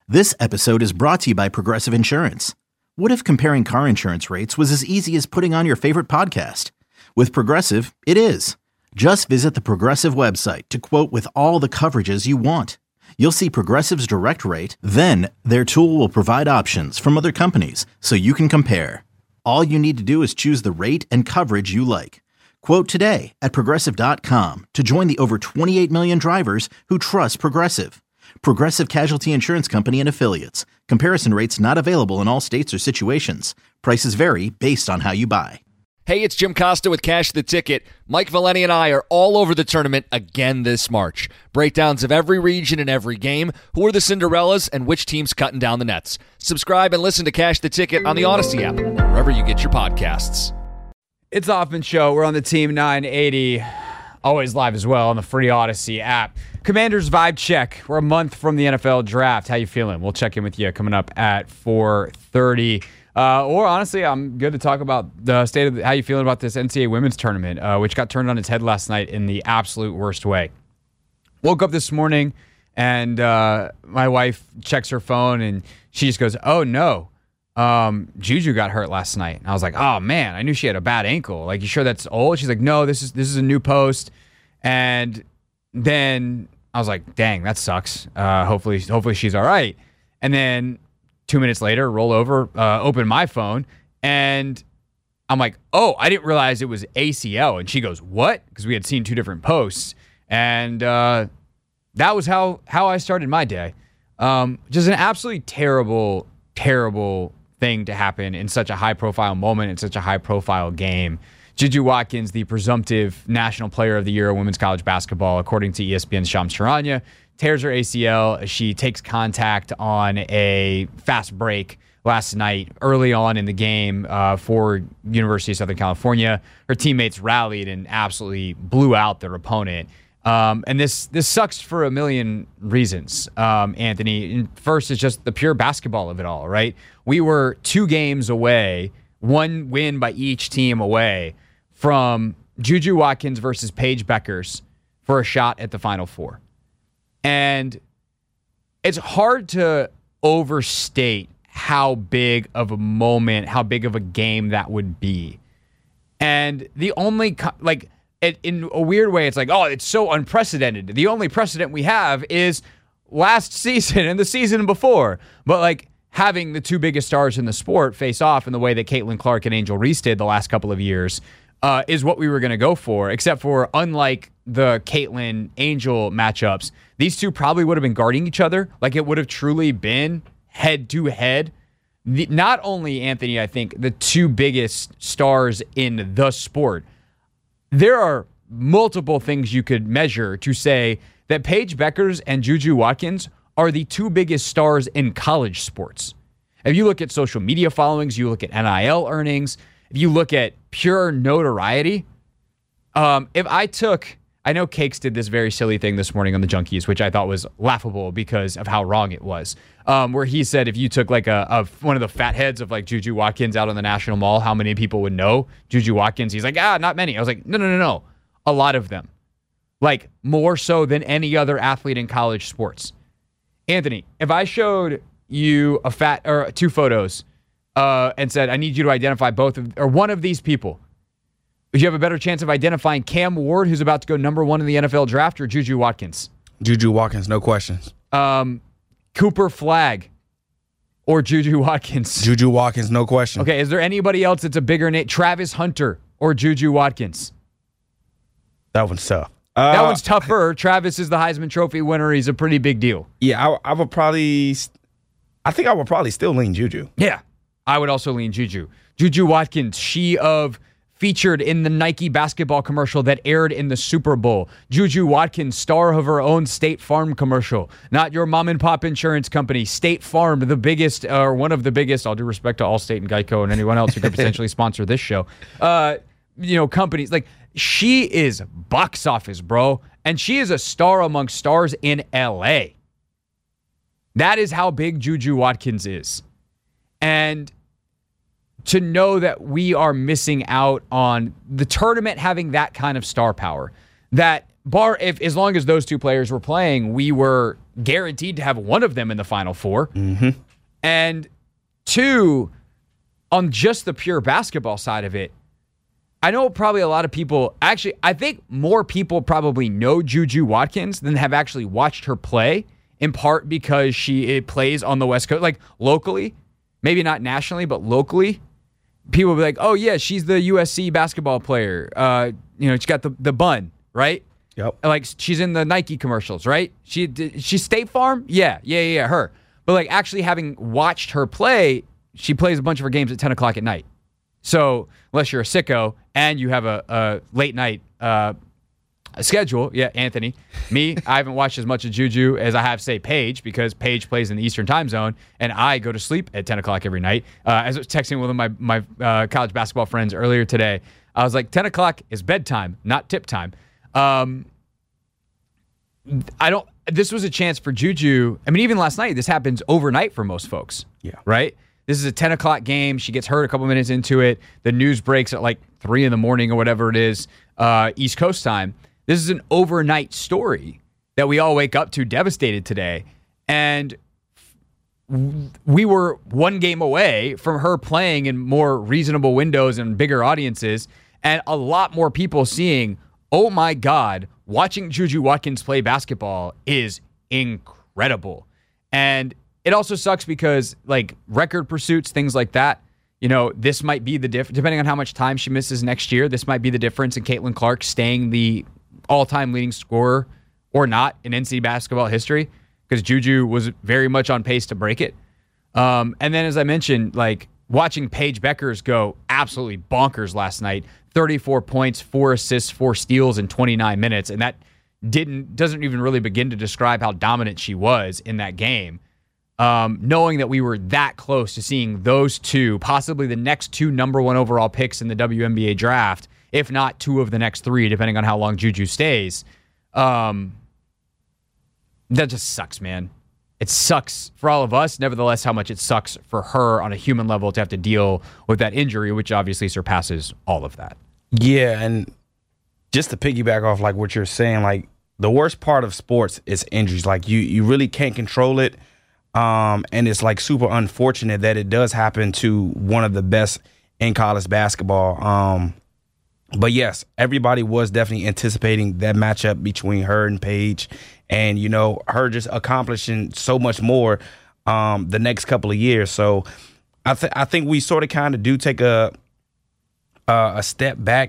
This episode is brought to you by Progressive Insurance. What if comparing car insurance rates was as easy as putting on your favorite podcast? With Progressive, it is. Just visit the Progressive website to quote with all the coverages you want. You'll see Progressive's direct rate, then their tool will provide options from other companies so you can compare. All you need to do is choose the rate and coverage you like. Quote today at Progressive.com to join the over 28 million drivers who trust Progressive. Progressive Casualty Insurance Company and Affiliates. Comparison rates not available in all states or situations. Prices vary based on how you buy. Hey, it's Jim Costa with Cash the Ticket. Mike Valeni and I are all over the tournament again this March. Breakdowns of every region and every game, who are the Cinderellas, and which team's cutting down the nets. Subscribe and listen to Cash the Ticket on the Odyssey app, wherever you get your podcasts. It's Hoffman Show. We're on the Team 980. Always live as well on the free Odyssey app. Commanders Vibe Check. We're a month from the NFL Draft. How you feeling? We'll check in with you coming up at 4:30. Or honestly, I'm good to talk about the state of how you feeling about this NCAA women's tournament, which got turned on its head last night in the absolute worst way. Woke up this morning and my wife checks her phone and she just goes, "Oh no, Juju got hurt last night." And I was like, "Oh man, I knew she had a bad ankle. Like, you sure that's old?" She's like, "No, this is a new post." And then I was like, "Dang, that sucks. Hopefully she's all right." And then 2 minutes later, roll over, open my phone, and I'm like, "Oh, I didn't realize it was ACL." And she goes, "What?" Because we had seen two different posts. And that was how I started my day. Just an absolutely terrible, terrible thing to happen in such a high-profile moment, in such a high-profile game. Juju Watkins, the presumptive National Player of the Year of women's college basketball, according to ESPN's Shams Charania, tears her ACL. She takes contact on a fast break last night, early on in the game for University of Southern California. Her teammates rallied and absolutely blew out their opponent. And this sucks for a million reasons, Anthony. And first is just the pure basketball of it all, right? We were 2 games away, 1 win by each team away, from Juju Watkins versus Paige Bueckers for a shot at the Final Four. And it's hard to overstate how big of a moment, how big of a game that would be. And the only, in a weird way, it's like, oh, it's so unprecedented. The only precedent we have is last season and the season before. But like, having the 2 biggest stars in the sport face off in the way that Caitlin Clark and Angel Reese did the last couple of years is what we were going to go for, except for, unlike the Caitlin Angel matchups, these two probably would have been guarding each other. Like, it would have truly been head-to-head. Not only, Anthony, I think, the 2 biggest stars in the sport, there are multiple things you could measure to say that Paige Bueckers and Juju Watkins are the 2 biggest stars in college sports. If you look at social media followings, you look at NIL earnings, if you look at pure notoriety, I know Cakes did this very silly thing this morning on the Junkies, which I thought was laughable because of how wrong it was, where he said if you took like one of the fat heads of like Juju Watkins out on the National Mall, how many people would know Juju Watkins? He's like, not many. I was like, no. A lot of them. Like, more so than any other athlete in college sports. Anthony, if I showed you 2 photos and said, I need you to identify one of these people, would you have a better chance of identifying Cam Ward, who's about to go number 1 in the NFL draft, or Juju Watkins? Juju Watkins, no questions. Cooper Flagg or Juju Watkins? Juju Watkins, no question. Okay, is there anybody else that's a bigger name? Travis Hunter or Juju Watkins? That one's tough. That one's tougher. Travis is the Heisman Trophy winner. He's a pretty big deal. Yeah, I would probably still lean Juju. Yeah, I would also lean Juju. Juju Watkins, featured in the Nike basketball commercial that aired in the Super Bowl. Juju Watkins, star of her own State Farm commercial. Not your mom and pop insurance company. State Farm, the biggest, or one of the biggest, all due respect to Allstate and Geico and anyone else who could potentially sponsor this show. Companies. Like, she is box office, bro. And she is a star among stars in LA. That is how big Juju Watkins is. And to know that we are missing out on the tournament having that kind of star power, that as long as those 2 players were playing, we were guaranteed to have one of them in the Final Four. And two, on just the pure basketball side of it, I know probably a lot of people, actually, I think more people probably know Juju Watkins than have actually watched her play, in part because she plays on the West Coast, like locally, maybe not nationally, but locally. People will be like, oh, yeah, she's the USC basketball player. She's got the bun, right? Yep. Like, she's in the Nike commercials, right? She's State Farm? Yeah, her. But, like, actually having watched her play, she plays a bunch of her games at 10 o'clock at night. So, unless you're a sicko and you have a late night schedule, yeah, Anthony. Me, I haven't watched as much of Juju as I have, say, Paige, because Paige plays in the Eastern time zone, and I go to sleep at 10 o'clock every night. As I was texting with one of my college basketball friends earlier today, I was like, 10 o'clock is bedtime, not tip time. This was a chance for Juju. I mean, even last night, this happens overnight for most folks. Yeah. Right? This is a 10 o'clock game. She gets hurt a couple minutes into it. The news breaks at like 3 in the morning or whatever it is, East Coast time. This is an overnight story that we all wake up to devastated today. And we were one game away from her playing in more reasonable windows and bigger audiences, and a lot more people seeing, oh my God, watching Juju Watkins play basketball is incredible. And it also sucks because, like, record pursuits, things like that, this might be the difference. Depending on how much time she misses next year, this might be the difference in Caitlin Clark staying the all-time leading scorer or not in NCAA basketball history, because Juju was very much on pace to break it. And then, as I mentioned, like, watching Paige Beckers go absolutely bonkers last night, 34 points, 4 assists, 4 steals in 29 minutes, and that doesn't even really begin to describe how dominant she was in that game. Knowing that we were that close to seeing those two, possibly the next 2 number 1 overall picks in the WNBA draft, if not 2 of the next 3, depending on how long Juju stays. That just sucks, man. It sucks for all of us. Nevertheless, how much it sucks for her on a human level to have to deal with that injury, which obviously surpasses all of that. Yeah, and just to piggyback off like what you're saying, like, the worst part of sports is injuries. Like, you really can't control it. And it's like super unfortunate that it does happen to one of the best in college basketball. But yes, everybody was definitely anticipating that matchup between her and Paige, and her just accomplishing so much more the next couple of years. So I think we sort of kind of do take a step back,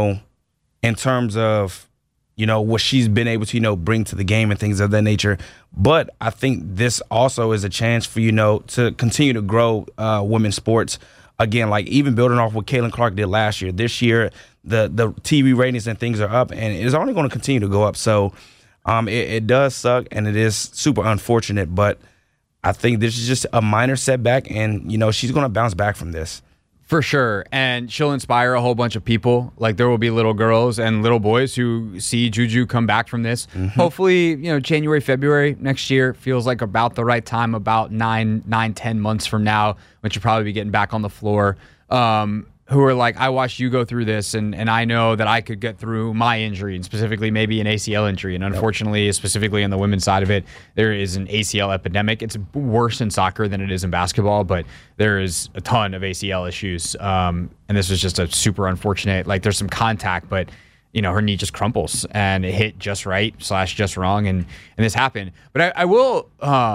in terms of what she's been able to bring to the game and things of that nature. But I think this also is a chance for to continue to grow women's sports. Again, like, even building off what Caitlin Clark did last year. This year, the TV ratings and things are up, and it's only going to continue to go up. So it does suck, and it is super unfortunate. But I think this is just a minor setback, and she's going to bounce back from this. For sure. And she'll inspire a whole bunch of people. Like, there will be little girls and little boys who see Juju come back from this. Mm-hmm. Hopefully, January, February next year feels like about the right time, about 9-10 months from now, when she'll probably be getting back on the floor. Who are like, I watched you go through this, and I know that I could get through my injury, and specifically maybe an ACL injury. And unfortunately, specifically on the women's side of it, there is an ACL epidemic. It's worse in soccer than it is in basketball, but there is a ton of ACL issues. And this was just a super unfortunate, like, there's some contact, but her knee just crumples, and it hit just right / just wrong, and this happened. But I will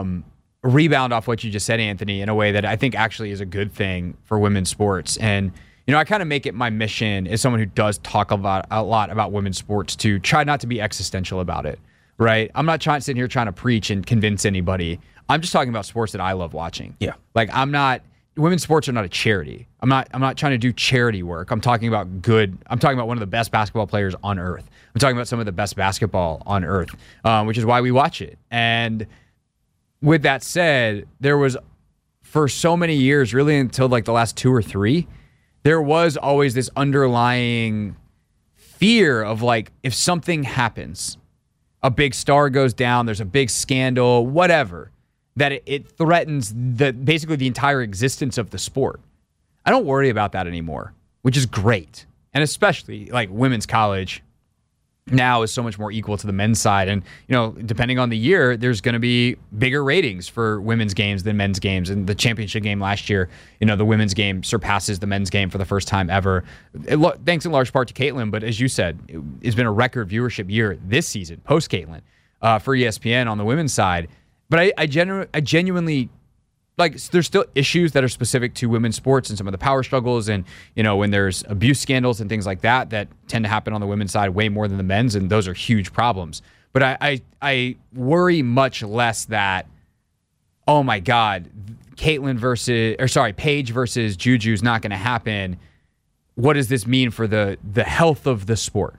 rebound off what you just said, Anthony, in a way that I think actually is a good thing for women's sports. And I kind of make it my mission, as someone who does talk a lot about women's sports, to try not to be existential about it, right? I'm not sitting here trying to preach and convince anybody. I'm just talking about sports that I love watching. Yeah. Like, women's sports are not a charity. I'm not trying to do charity work. I'm talking about one of the best basketball players on earth. I'm talking about some of the best basketball on earth, which is why we watch it. And with that said, there was, for so many years, really until like the last 2 or 3, there was always this underlying fear of, like, if something happens, a big star goes down, there's a big scandal, whatever, that it threatens basically the entire existence of the sport. I don't worry about that anymore, which is great. And especially, like, women's college, now is so much more equal to the men's side. And, depending on the year, there's going to be bigger ratings for women's games than men's games. And the championship game last year, the women's game surpasses the men's game for the first time ever. Thanks in large part to Caitlin, but as you said, it's been a record viewership year this season, post-Caitlin, for ESPN on the women's side. But I genuinely... there's still issues that are specific to women's sports and some of the power struggles and, when there's abuse scandals and things like that tend to happen on the women's side way more than the men's, and those are huge problems. But I worry much less that, oh my God, Paige versus Juju is not going to happen. What does this mean for the health of the sport?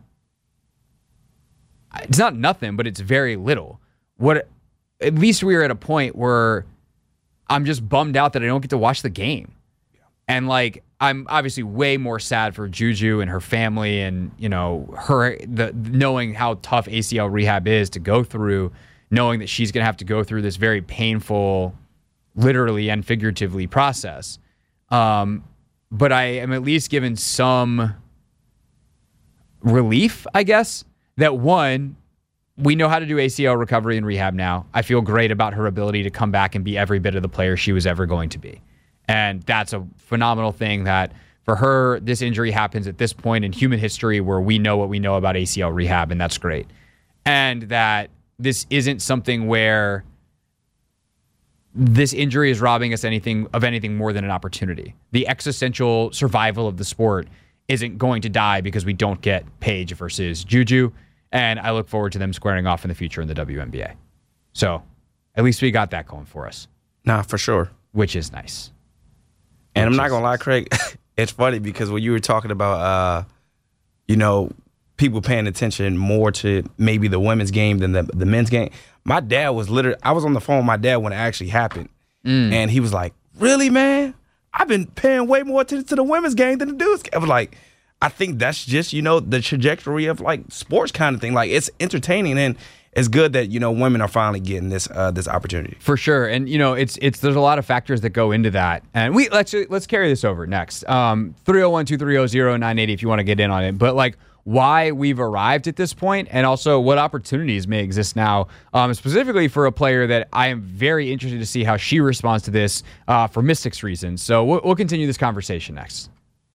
It's not nothing, but it's very little. At least we are at a point where I'm just bummed out that I don't get to watch the game. And I'm obviously way more sad for Juju and her family and, knowing how tough ACL rehab is to go through, knowing that she's going to have to go through this very painful, literally and figuratively process. But I am at least given some relief, I guess, that one, we know how to do ACL recovery and rehab now. I feel great about her ability to come back and be every bit of the player she was ever going to be. And that's a phenomenal thing that for her, this injury happens at this point in human history where we know what we know about ACL rehab, and that's great. And that this isn't something where this injury is robbing us anything more than an opportunity. The existential survival of the sport isn't going to die because we don't get Paige versus Juju. And I look forward to them squaring off in the future in the WNBA. So at least we got that going for us. Nah, for sure. Which is nice. And I'm not going to lie, Craig, it's funny because when you were talking about, people paying attention more to maybe the women's game than the men's game, my dad was I was on the phone with my dad when it actually happened. And he was like, really, man? I've been paying way more attention to the women's game than the dudes' game. I was like, I think that's just, the trajectory of sports kind of thing. It's entertaining and it's good that, women are finally getting this opportunity. For sure. And, there's a lot of factors that go into that. And let's carry this over next. 301-230-0980 if you want to get in on it. But why we've arrived at this point and also what opportunities may exist now, specifically for a player that I am very interested to see how she responds to this for Mystics reasons. So we'll continue this conversation next.